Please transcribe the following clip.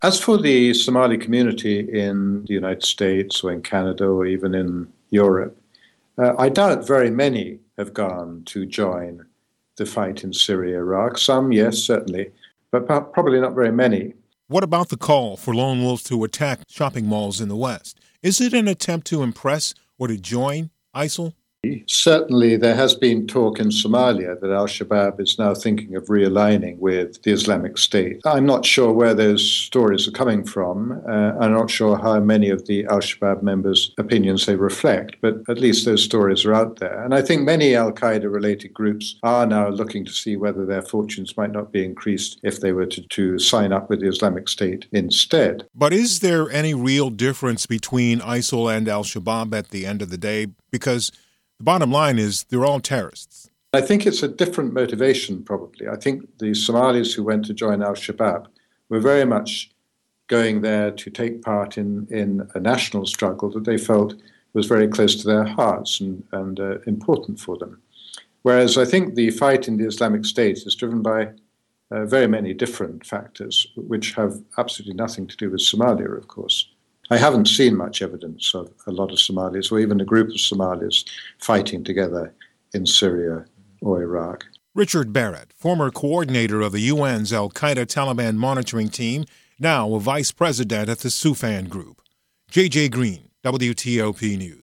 As for the Somali community in the United States or in Canada or even in Europe, I doubt very many have gone to join the fight in Syria, Iraq. Some, yes, certainly, but probably not very many. What about the call for lone wolves to attack shopping malls in the West? Is it an attempt to impress or to join ISIL? Certainly, there has been talk in Somalia that al-Shabaab is now thinking of realigning with the Islamic State. I'm not sure where those stories are coming from. I'm not sure how many of the al-Shabaab members' opinions they reflect, but at least those stories are out there. And I think many al-Qaeda-related groups are now looking to see whether their fortunes might not be increased if they were to sign up with the Islamic State instead. But is there any real difference between ISIL and al-Shabaab at the end of the day? Because the bottom line is they're all terrorists. I think it's a different motivation, probably. I think the Somalis who went to join al-Shabaab were very much going there to take part in a national struggle that they felt was very close to their hearts and important for them. Whereas I think the fight in the Islamic State is driven by very many different factors, which have absolutely nothing to do with Somalia, of course. I haven't seen much evidence of a lot of Somalis or even a group of Somalis fighting together in Syria or Iraq. Richard Barrett, former coordinator of the UN's al-Qaeda Taliban monitoring team, now a vice president at the Soufan Group. J.J. Green, WTOP News.